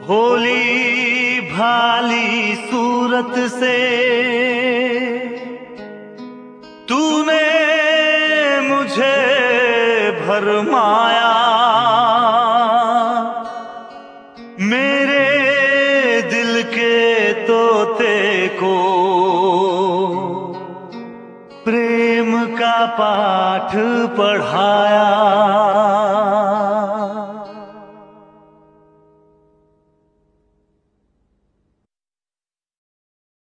भोली भाली सूरत से तूने मुझे भरमाया, मेरे दिल के तोते को प्रेम का पाठ पढ़ाया।